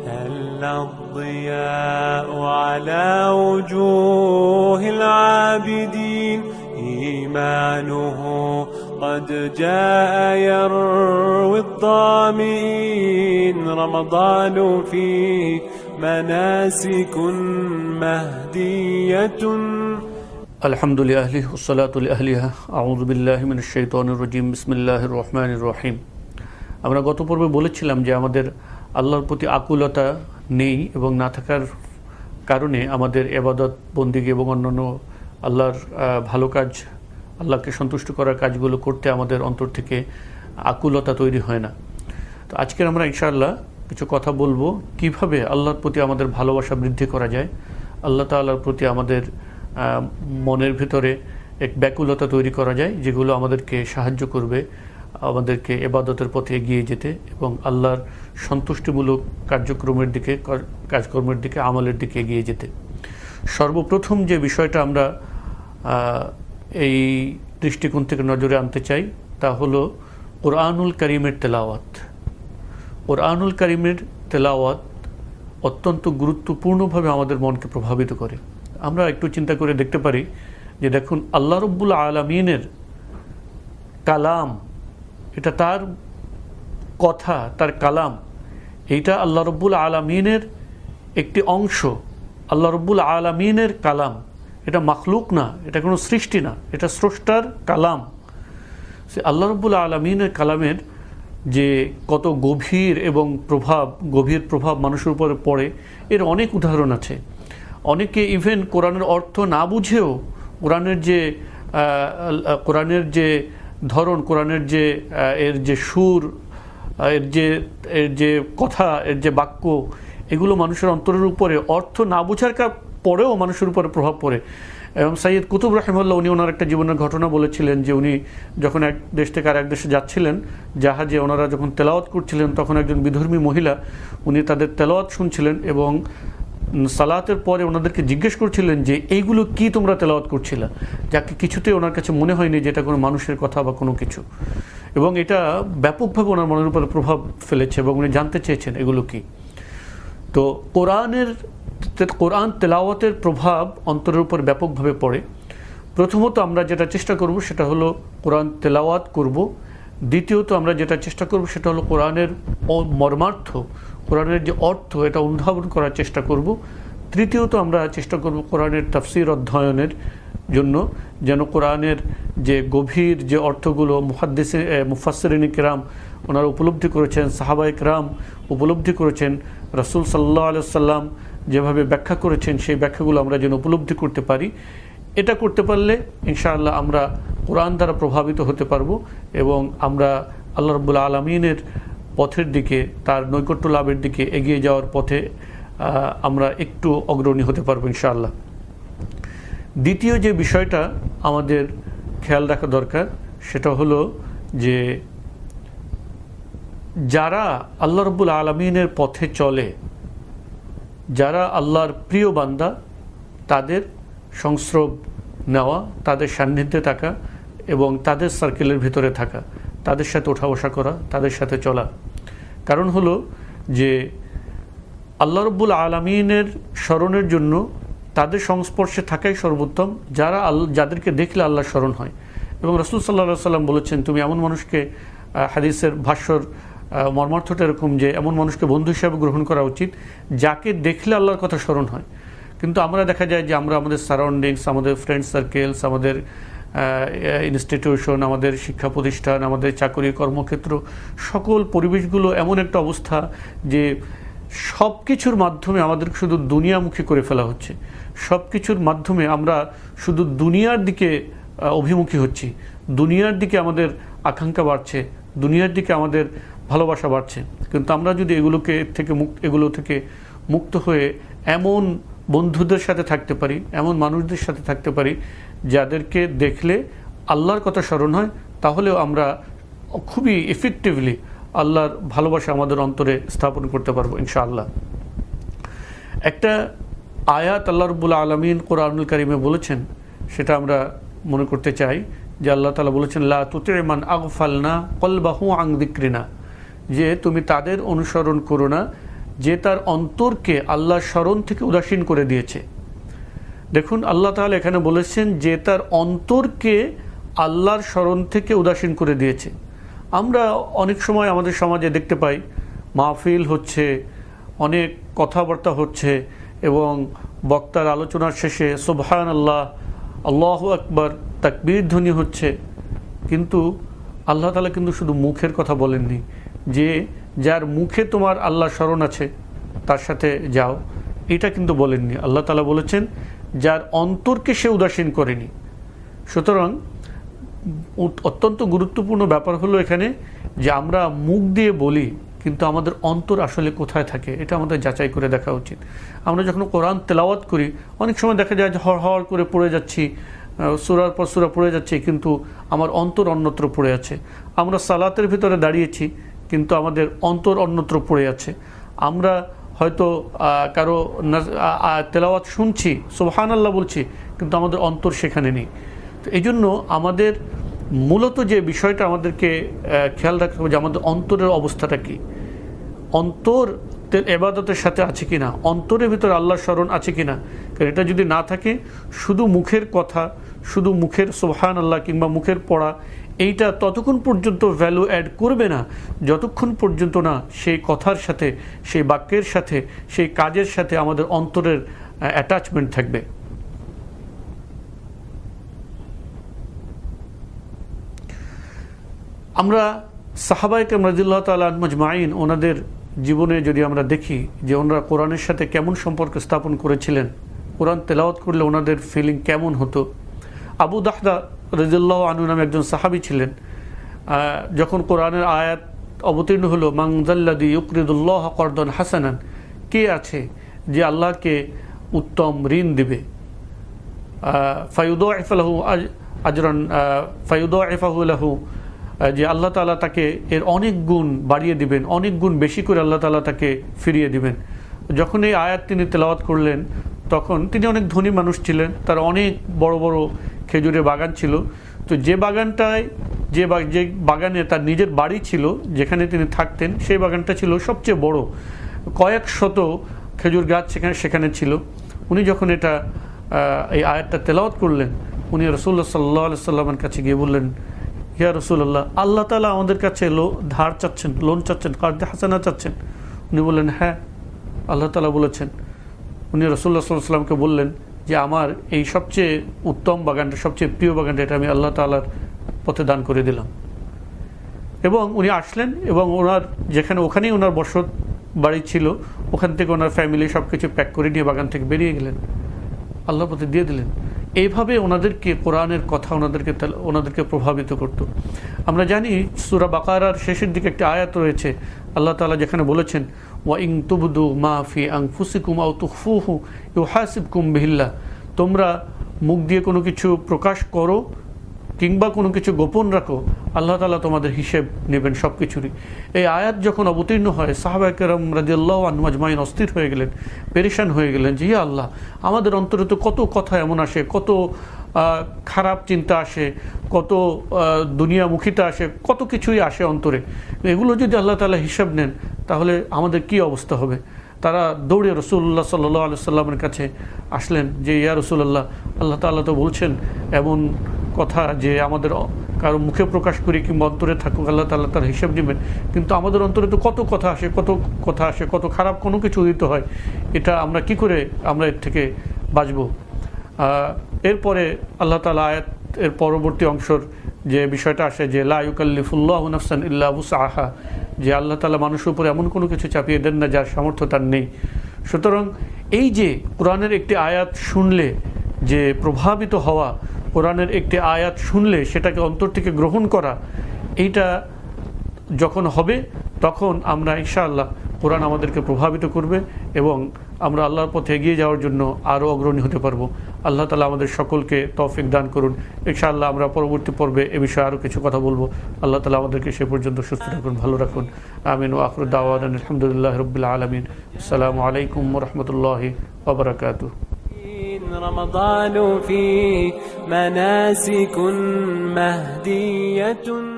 هل الضياء على وجوه العابدين إيمانه قد جاء يروي الظامئين رمضان فيه مناسك مهدية الحمد لله والصلاة لأهلها أعوذ بالله من الشيطان الرجيم بسم الله الرحمن الرحيم আমরা গত পর্বে বলেছিলাম যে আমাদের আল্লাহর প্রতি আকুলতা নেই এবং না থাকার কারণে আমাদের ইবাদত বন্দেগী এবং অন্যান্য আল্লাহর ভালো কাজ আল্লাহকে সন্তুষ্ট করার কাজগুলো করতে আমাদের অন্তর থেকে আকুলতা তৈরি হয় না। তো আজকে আমরা ইনশাআল্লাহ কিছু কথা বলবো কিভাবে আল্লাহর প্রতি আমাদের ভালোবাসা বৃদ্ধি করা যায়, আল্লাহ তাআলার প্রতি আমাদের মনের ভিতরে এক ব্যাকুলতা তৈরি করা যায় যেগুলো আমাদেরকে সাহায্য করবে আমাদেরকে ইবাদতের পথে এগিয়ে যেতে এবং আল্লাহর সন্তুষ্টিমূলক কার্যক্রমের দিকে কাজকর্মের দিকে আমলের দিকে এগিয়ে যেতে। সর্বপ্রথম যে বিষয়টা আমরা এই দৃষ্টিকোণ থেকে নজরে আনতে চাই তা হলো কোরআনুল কারীমের তেলাওয়াত। কোরআনুল কারীমের তেলাওয়াত অত্যন্ত গুরুত্বপূর্ণভাবে আমাদের মনকে প্রভাবিত করে। আমরা একটু চিন্তা করে দেখতে পারি যে দেখুন আল্লাহ রব্বুল আলামিনের কালাম, এটা তার কথা, তার কালাম, এইটা আল্লাহ রব্বুল আলামিনের একটি অংশ। আল্লাহ রব্বুল আলামিনের কালাম, এটা মাখলুক না, এটা কোনো সৃষ্টি না, এটা স্রষ্টার কালাম। সে আল্লাহ রব্বুল আলামিনের কালামের যে কত গভীর এবং গভীর প্রভাব মানুষের উপরে পড়ে এর অনেক উদাহরণ আছে। অনেকে ইভেন কোরআনের অর্থ না বুঝেও কোরআনের যে ধরন, কোরআনের যে এর যে সুর, এর যে কথা, এর যে বাক্য, এগুলো মানুষের অন্তরের উপরে অর্থ না বোঝার পরেও মানুষের উপরে প্রভাব পড়ে। এবং সাইয়্যিদ কুতুব রাহিমাহুল্লাহ উনি ওনার একটা জীবনের ঘটনা বলেছিলেন যে উনি যখন এক দেশ থেকে আর এক দেশে যাচ্ছিলেন জাহাজে, ওনারা যখন তেলাওয়াত করছিলেন তখন একজন বিধর্মী মহিলা উনি তাদের তেলাওয়াত শুনছিলেন এবং সালাতের পরে ওনাদেরকে জিজ্ঞেস করছিলেন যে এইগুলো কি তোমরা তেলাওয়াত করছিলা, যাকে কিছুতেই ওনার কাছে মনে হয়নি যে এটা কোনো মানুষের কথা বা কোনো কিছু, এবং এটা ব্যাপকভাবে ওনার মনের উপরে প্রভাব ফেলেছে এবং উনি জানতে চেয়েছেন এগুলো কি। তো কোরআন তেলাওয়াতের প্রভাব অন্তরের উপর ব্যাপকভাবে পড়ে। প্রথমত আমরা যেটা চেষ্টা করব সেটা হলো কোরআন তেলাওয়াত করব। দ্বিতীয়ত আমরা যেটা চেষ্টা করব সেটা হলো কোরআনের মর্মার্থ, কোরআনের যে অর্থ, এটা অনুধাবন করার চেষ্টা করব। তৃতীয়ত আমরা চেষ্টা করব কোরআনের তাফসীর অধ্যয়নের জন্য, যেন কোরআনের যে গভীর যে অর্থগুলো মুফাসসিরিন কিরাম ওনারা উপলব্ধি করেছেন, সাহাবায়ে কিরাম উপলব্ধি করেছেন, রাসূল সাল্লাল্লাহু আলাইহি ওয়াসাল্লাম যেভাবে ব্যাখ্যা করেছেন সেই ব্যাখ্যাগুলো আমরা যেন উপলব্ধি করতে পারি। এটা করতে পারলে ইনশাআল্লাহ আমরা কোরআন দ্বারা প্রভাবিত হতে পারবো এবং আমরা আল্লাহ রাব্বুল আলামিনের পথের দিকে, তার নৈকট্য লাভের দিকে এগিয়ে যাওয়ার পথে আমরা একটু অগ্রণী হতে পারবো ইনশাআল্লাহ। দ্বিতীয় যে বিষয়টা আমাদের খেয়াল রাখা দরকার সেটা হলো যে যারা আল্লাহ রাব্বুল আলামিনের পথে চলে, যারা আল্লাহর প্রিয় বান্দা, তাদের সংস্রব নেওয়া, তাদের সান্নিধ্যে থাকা এবং তাদের সার্কেলের ভিতরে থাকা, তাদের সাথে ওঠা বসা করা, তাদের সাথে চলা। কারণ হলো যে আল্লাহ রাব্বুল আলামিনের স্মরণের জন্য তাদের সংস্পর্শে থাকাই সর্বোত্তম, যাদেরকে দেখলে আল্লাহর স্মরণ হয়। এবং রাসূল সাল্লাল্লাহু আলাইহি ওয়াসাল্লাম বলেছেন, তুমি এমন মানুষকে, হাদিসের ভাষ্যর মর্মার্থটা এরকম যে এমন মানুষকে বন্ধু হিসাবে গ্রহণ করা উচিত যাকে দেখলে আল্লাহর কথা স্মরণ হয়। কিন্তু আমরা দেখা যায় যে আমরা আমাদের সারাউন্ডিংস, আমাদের ফ্রেন্ড সার্কেলস, আমাদের ইনস্টিটিউশন, আমাদের শিক্ষা প্রতিষ্ঠান, আমাদের চাকরি কর্মক্ষেত্র, সকল পরিবেশগুলো এমন একটা অবস্থা যে সব কিছুর মাধ্যমে আমাদের শুধু দুনিয়ামুখী করে ফেলা হচ্ছে। সব কিছুর মাধ্যমে আমরা শুধু দুনিয়ার দিকে অভিমুখী হচ্ছি, দুনিয়ার দিকে আমাদের আকাঙ্ক্ষা বাড়ছে, দুনিয়ার দিকে আমাদের ভালোবাসা বাড়ছে। কিন্তু আমরা যদি এগুলো থেকে মুক্ত হয়ে এমন বন্ধুদের সাথে থাকতে পারি, এমন মানুষদের সাথে থাকতে পারি যাদেরকে দেখলে আল্লাহর কথা স্মরণ হয়, তাহলেও আমরা খুবই এফেক্টিভলি আল্লাহর ভালোবাসা আমাদের অন্তরে স্থাপন করতে পারবো ইনশাআল্লাহ। একটা আয়াত আল্লাহ রাব্বুল আলামিন কোরআনুল কারীমে বলেছেন, সেটা আমরা মনে করতে চাই যে আল্লাহ তাআলা বলেছেন, লা তুতি' মান আগফালনা কলবাহু আন যিকরিনা, যে তুমি তাদের অনুসরণ করো না যে তার অন্তরকে আল্লাহর স্মরণ থেকে উদাসীন করে দিয়েছে। দেখুন আল্লাহ তাআলা এখানে বলেছেন যে তার অন্তরকে আল্লাহর স্মরণ থেকে উদাসীন করে দিয়েছে। আমরা অনেক সময় আমাদের সমাজে দেখতে পাই মাহফিল হচ্ছে, অনেক কথাবার্তা হচ্ছে এবং বক্তার আলোচনার শেষে সুবহানাল্লাহ, আল্লাহু আকবার, তাকবীর ধ্বনি হচ্ছে, কিন্তু আল্লাহ তাআলা কিন্তু শুধু মুখের কথা বলেননি যে যার মুখে তোমার আল্লাহ স্মরণ আছে তার সাথে যাও, এটা কিন্তু বলেননি। আল্লাহ তাআলা বলেছেন যার অন্তরকে সে উদাসীন করেনি। সুতরাং অত্যন্ত গুরুত্বপূর্ণ ব্যাপার হলো এখানে যে আমরা মুখ দিয়ে বলি কিন্তু আমাদের অন্তর আসলে কোথায় থাকে এটা আমাদের যাচাই করে দেখা উচিত। আমরা যখন কোরআন তেলাওয়াত করি অনেক সময় দেখা যায় যে হড় করে পড়ে যাচ্ছি, সূরার পর সূরা পড়ে যাচ্ছে, কিন্তু আমার অন্তর অন্যত্র পড়ে আছে। আমরা সালাতের ভিতরে দাঁড়িয়েছি কিন্তু আমাদের অন্তর অন্যত্র পড়ে আছে। আমরা হয়তো কারো তেলাওয়াত শুনছি, সুবহানাল্লাহ বলছি, কিন্তু আমাদের অন্তর সেখানে নেই। তো এই জন্য আমাদের মূলত যে বিষয়টা আমাদেরকে খেয়াল রাখতে হবে যে আমাদের অন্তরের অবস্থাটা কি, অন্তর ইবাদতের সাথে আছে কিনা, অন্তরের ভিতরে আল্লাহর স্মরণ আছে কিনা। কারণ এটা যদি না থাকে, শুধু মুখের কথা, শুধু মুখের সুবহানাল্লাহ কিংবা মুখের পড়া, এইটা ততক্ষণ পর্যন্ত ভ্যালু অ্যাড করবে না যতক্ষণ পর্যন্ত না সেই কথার সাথে, সেই বাক্যের সাথে, সেই কাজের সাথে আমাদের অন্তরের অ্যাটাচমেন্ট থাকবে। আমরা সাহাবায়ে কেরাম রাদিয়াল্লাহু তাআলা আনহুম আজমাইন ওনাদের জীবনে যদি আমরা দেখি যে ওনারা কোরআনের সাথে কেমন সম্পর্ক স্থাপন করেছিলেন, কোরআন তেলাওয়াত করলে ওনাদের ফিলিং কেমন হতো। আবু দাহদা রাদিয়াল্লাহু আনহু নামে একজন সাহাবী ছিলেন। যখন কোরআনের আয়াত অবতীর্ণ হলো মান যাল্লাযী ইউকরিদুল্লাহ করদান হাসানান, কে আছে যে আল্লাহকে উত্তম ঋণ দিবে, ফায়ুদাইফু লাহু আজরান ফায়ুদাইফাহু লাহু, যে আল্লাহ তাআলা তাকে এর অনেক গুণ বাড়িয়ে দিবেন, অনেক গুণ বেশি করে আল্লাহ তাআলা তাকে ফিরিয়ে দিবেন। যখন এই আয়াত তিনি তেলাওয়াত করলেন তখন তিনি অনেক ধনী মানুষ ছিলেন, তার অনেক বড় বড় খেজুরের বাগান ছিল। তো যে বাগানটায় যে বাগানে তার নিজের বাড়ি ছিল, যেখানে তিনি থাকতেন, সেই বাগানটা ছিল সবচেয়ে বড়, কয়েক শত খেজুর গাছ সেখানে ছিল। উনি যখন এই আয়াতটা তেলাওয়াত করলেন, উনি রাসূলুল্লাহ সাল্লাল্লাহু আলাইহি সাল্লামের কাছে গিয়ে বললেন, ইয়া রাসূলুল্লাহ, আল্লাহ তাআলা আমাদের কাছে ধার চাচ্ছেন, লোন চাচ্ছেন, কার্দে হাসানা চাচ্ছেন। উনি বললেন হ্যাঁ, আল্লাহ তাআলা বলেছেন। উনি রাসূলুল্লাহ সাল্লাল্লাহু আলাইহি সাল্লামকে বললেন যে আমার এই সবচেয়ে উত্তম বাগানটা, সবচেয়ে প্রিয় বাগানটা, এটা আমি আল্লাহ তাআলার পথে দান করে দিলাম। এবং উনি আসলেন এবং ওখানেই ওনার বসত বাড়ি ছিল, ওখান থেকে ওনার ফ্যামিলি সব কিছু প্যাক করে নিয়ে বাগান থেকে বেরিয়ে গেলেন, আল্লাহর পথে দিয়ে দিলেন। এইভাবে ওনাদেরকে কোরআনের কথা ওনাদেরকে প্রভাবিত করত। আমরা জানি সূরা বাকারার শেষের দিকে একটা আয়াত রয়েছে, আল্লাহ তাআলা যেখানে বলেছেন ওয়া ইন তুবদু মা ফি আনফুসিকুম আও তুখফুহু ইউহাসিবকুম বিহিল্লাহ, তোমরা মুখ দিয়ে কোনো কিছু প্রকাশ করো কিংবা কোনো কিছু গোপন রাখো, আল্লাহ তাআলা তোমাদের হিসেব নেবেন সব কিছুরই। এই আয়াত যখন অবতীর্ণ হয়, সাহাবায়ে কেরাম রাদিয়াল্লাহু আনহুম আজমাইন অস্থির হয়ে গেলেন, পেরেশান হয়ে গেলেন যে ইয়া আল্লাহ, আমাদের অন্তরে তো কত কথা এমন আসে, কত খারাপ চিন্তা আসে, কত দুনিয়ামুখিতা আসে, কত কিছুই আসে অন্তরে। এগুলো যদি আল্লাহ তাআলা হিসাব নেন তাহলে আমাদের কি অবস্থা হবে। তারা দৌড়ে রাসূলুল্লাহ সাল্লাল্লাহু আলাইহি সাল্লামের কাছে আসলেন যে ইয়া রাসূলুল্লাহ, আল্লাহ তাআলা তো বলছেন এমন কথা যে আমাদের কারো মুখে প্রকাশ করি কিংবা অন্তরে থাকুক আল্লাহ তাআলা তার হিসাব নেবেন, কিন্তু আমাদের অন্তরে তো কত কথা আসে, কত খারাপ কোনো কিছু উদিত হয়, এটা আমরা কি করে আমরা এর থেকে বাঁচব। এরপরে আল্লাহ তাআলা আয়াত এর পরবর্তী অংশর যে বিষয়টা আসে যে লা ইউকাল্লিফুল্লাহু নাফসান ইল্লা উসআহা, যে আল্লাহ তাআলা মানুষের উপরে এমন কোনো কিছু চাপিয়ে দেন না যার সামর্থ্য তার নেই। সুতরাং এই যে কোরআনের একটি আয়াত শুনলে যে প্রভাবিত হওয়া, কোরআনের একটি আয়াত শুনলে সেটাকে অন্তর থেকে গ্রহণ করা, এইটা যখন হবে তখন আমরা ইনশাআল্লাহ কোরআন আমাদেরকে প্রভাবিত করবে এবং আমরা আল্লাহর পথে এগিয়ে যাওয়ার জন্য আরও অগ্রণী হতে পারবো। আল্লাহ তাআলা আমাদের সকলকে তৌফিক দান করুন। ইনশাআল্লাহ আমরা পরবর্তী পর্বে এ বিষয়ে আরও কিছু কথা বলবো। আল্লাহ তাআলা আমাদেরকে সে পর্যন্ত সুস্থ রাখুন, ভালো রাখুন। আমিন ওয়া আখিরু দাওয়ানা আলহামদুলিল্লাহি রাব্বিল আলামিন। আসসালামু আলাইকুম ওয়া রাহমাতুল্লাহি ওয়া বারাকাতুহু। رمضان فيه مناسك مهدية